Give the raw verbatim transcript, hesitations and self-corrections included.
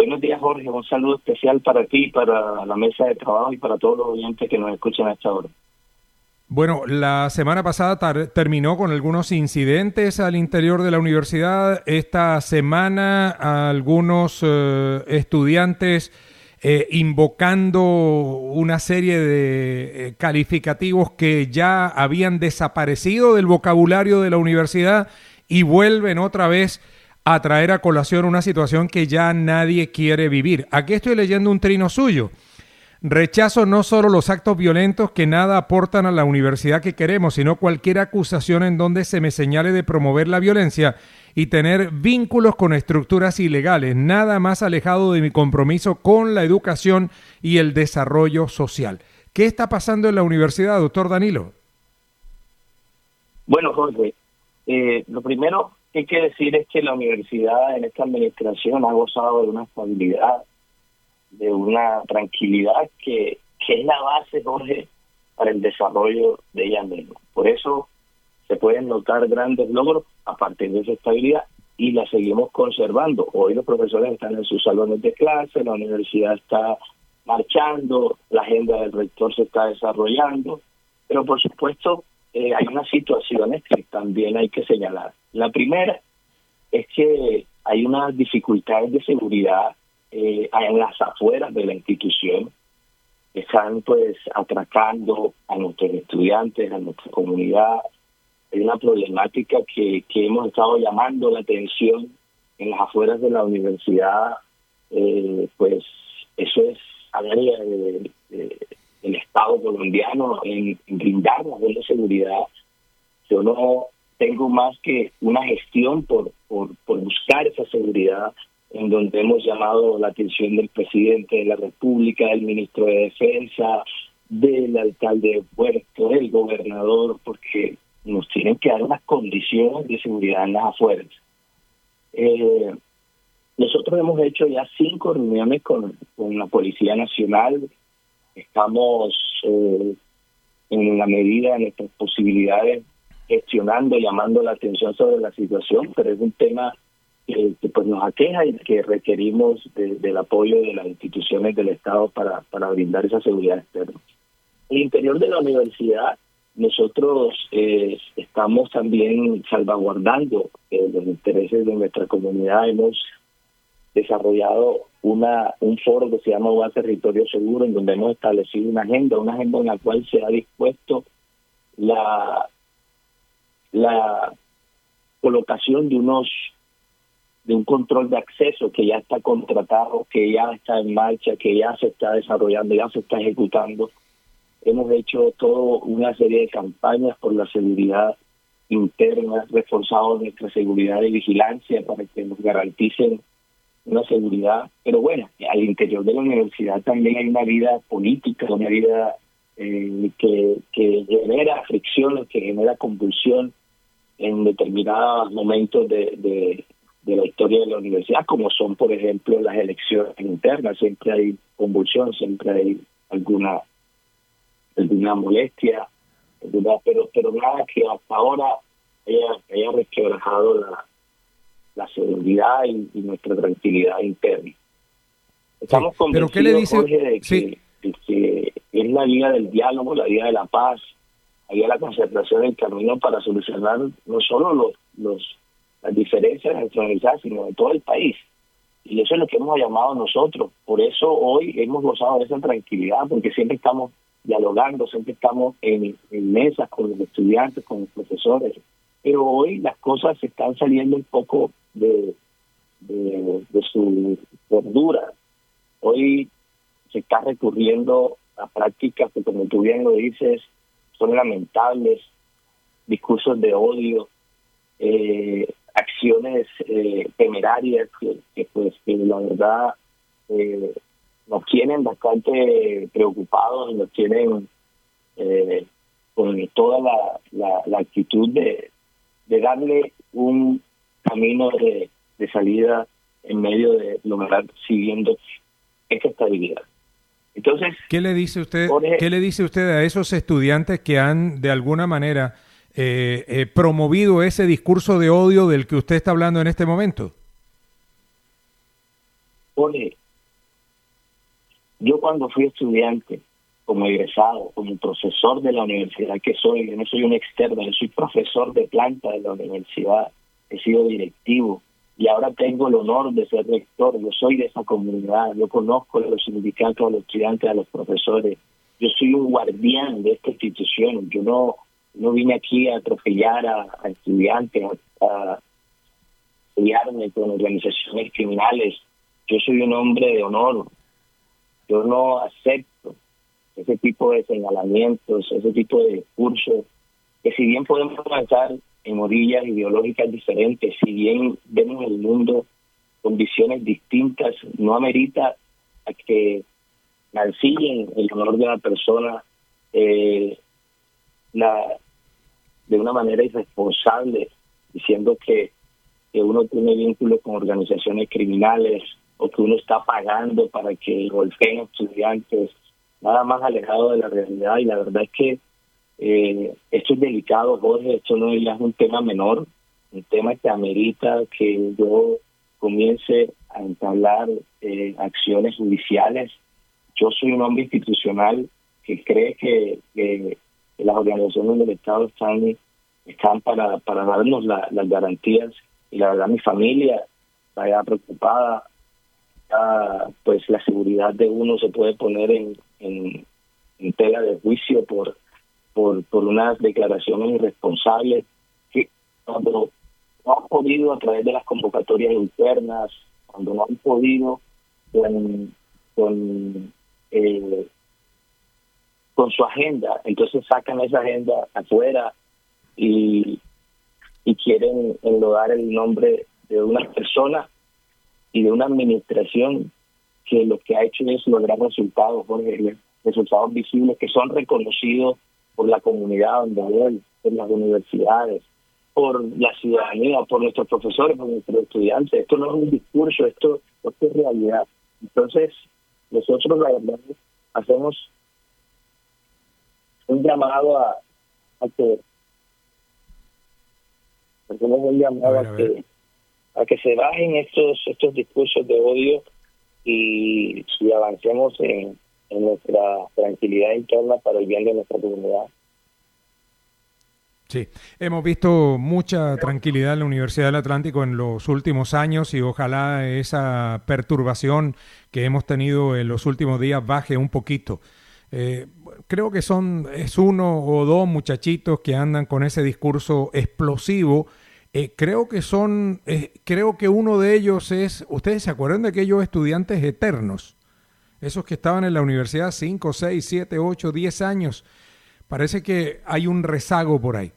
Buenos días, Jorge. Un saludo especial para ti, para la mesa de trabajo y para todos los oyentes que nos escuchan a esta hora. Bueno, la semana pasada tar- terminó con algunos incidentes al interior de la universidad. Esta semana algunos eh, estudiantes eh, invocando una serie de eh, calificativos que ya habían desaparecido del vocabulario de la universidad y vuelven otra vez a traer a colación una situación que ya nadie quiere vivir. Aquí estoy leyendo un trino suyo. Rechazo no solo los actos violentos que nada aportan a la universidad que queremos, sino cualquier acusación en donde se me señale de promover la violencia y tener vínculos con estructuras ilegales, nada más alejado de mi compromiso con la educación y el desarrollo social. ¿Qué está pasando en la universidad, doctor Danilo? Bueno, Jorge, eh, lo primero que hay que decir es que la universidad en esta administración ha gozado de una estabilidad, de una tranquilidad que, que es la base, Jorge, para el desarrollo de ella misma. Por eso se pueden notar grandes logros a partir de esa estabilidad y la seguimos conservando. Hoy los profesores están en sus salones de clase, la universidad está marchando, la agenda del rector se está desarrollando, pero por supuesto eh, hay unas situaciones que también hay que señalar. La primera es que hay unas dificultades de seguridad eh, en las afueras de la institución. Están pues atracando a nuestros estudiantes, a nuestra comunidad. Hay una problemática que, que hemos estado llamando la atención en las afueras de la universidad. Eh, pues eso es área de, de, del Estado colombiano en, en brindar la buena seguridad. Yo no tengo más que una gestión por, por, por buscar esa seguridad, en donde hemos llamado la atención del presidente de la República, del ministro de Defensa, del alcalde de Puerto, del gobernador, porque nos tienen que dar unas condiciones de seguridad en las afueras. Eh, nosotros hemos hecho ya cinco reuniones con, con la Policía Nacional. Estamos, eh, en la medida de nuestras posibilidades, gestionando, llamando la atención sobre la situación, pero es un tema que, que pues nos aqueja y que requerimos de, del apoyo de las instituciones del Estado para, para brindar esa seguridad externa. En el interior de la universidad, nosotros eh, estamos también salvaguardando eh, los intereses de nuestra comunidad. Hemos desarrollado una un foro que se llama U A Territorio Seguro, en donde hemos establecido una agenda, una agenda en la cual se ha dispuesto la la colocación de unos de un control de acceso que ya está contratado, que ya está en marcha, que ya se está desarrollando, ya se está ejecutando. Hemos hecho toda una serie de campañas por la seguridad interna, reforzado nuestra seguridad y vigilancia para que nos garanticen una seguridad. Pero bueno, al interior de la universidad también hay una vida política, una vida eh, que, que genera fricciones, que genera convulsión en determinados momentos de, de, de la historia de la universidad, como son, por ejemplo, las elecciones internas. Siempre hay convulsión, siempre hay alguna alguna molestia, alguna, pero pero nada que hasta ahora haya, haya resquebrajado la, la seguridad y, y nuestra tranquilidad interna. Estamos sí, convencidos, ¿pero qué le dice? Jorge, de que, sí. de que es la vía del diálogo, la vía de la paz, había la concertación en camino para solucionar no solo los, los las diferencias nacionalizadas, sino de todo el país. Y eso es lo que hemos llamado nosotros. Por eso hoy hemos gozado de esa tranquilidad, porque siempre estamos dialogando, siempre estamos en, en mesas con los estudiantes, con los profesores. Pero hoy las cosas se están saliendo un poco de, de, de su cordura. Hoy se está recurriendo a prácticas que, como tú bien lo dices, son lamentables, discursos de odio, eh, acciones eh, temerarias que, que pues que la verdad eh, nos tienen bastante preocupados y nos tienen eh, con toda la, la, la actitud de, de darle un camino de, de salida en medio de lograr siguiendo esta estabilidad. Entonces, ¿qué le dice usted? Jorge, ¿qué le dice usted a esos estudiantes que han de alguna manera eh, eh, promovido ese discurso de odio del que usted está hablando en este momento? Jorge, yo cuando fui estudiante, como egresado, como profesor de la universidad que soy, yo no soy un externo, yo soy profesor de planta de la universidad, he sido directivo y ahora tengo el honor de ser rector. Yo soy de esa comunidad, yo conozco a los sindicatos, a los estudiantes, a los profesores. Yo soy un guardián de esta institución. Yo no, no vine aquí a atropellar a, a estudiantes, a, a pelearme con organizaciones criminales. Yo soy un hombre de honor. Yo no acepto ese tipo de señalamientos, ese tipo de discursos, que si bien podemos avanzar en orillas ideológicas diferentes, si bien vemos el mundo con visiones distintas, no amerita a que mancillen el honor de una persona eh, la, de una manera irresponsable, diciendo que, que uno tiene vínculos con organizaciones criminales o que uno está pagando para que golpeen estudiantes, nada más alejado de la realidad. Y la verdad es que eh, esto es delicado, Jorge, esto no es un tema menor, un tema que amerita que yo comience a entablar eh, acciones judiciales. Yo soy un hombre institucional que cree que, que las organizaciones del Estado están, están para, para darnos la, las garantías, y la verdad mi familia está ya preocupada. Uh, pues la seguridad de uno se puede poner en, en, en tela de juicio por, por por unas declaraciones irresponsables que cuando no han podido a través de las convocatorias internas, cuando no han podido con con, eh, con su agenda, entonces sacan esa agenda afuera y, y quieren enlodar el nombre de una persona y de una administración que lo que ha hecho es lograr resultados, Jorge, resultados visibles que son reconocidos por la comunidad donde voy, por las universidades, por la ciudadanía, por nuestros profesores, por nuestros estudiantes. Esto no es un discurso, esto, esto es realidad. Entonces, nosotros la verdad hacemos un llamado a, a que hacemos un llamado a, ver, a, a que a que se bajen estos estos discursos de odio y, y avancemos en, en nuestra tranquilidad interna para el bien de nuestra comunidad. Sí, hemos visto mucha tranquilidad en la Universidad del Atlántico en los últimos años y ojalá esa perturbación que hemos tenido en los últimos días baje un poquito. Eh, creo que son es uno o dos muchachitos que andan con ese discurso explosivo. Eh, creo que son, eh, creo que uno de ellos es, ¿ustedes se acuerdan de aquellos estudiantes eternos? Esos que estaban en la universidad cinco, seis, siete, ocho, diez años. Parece que hay un rezago por ahí.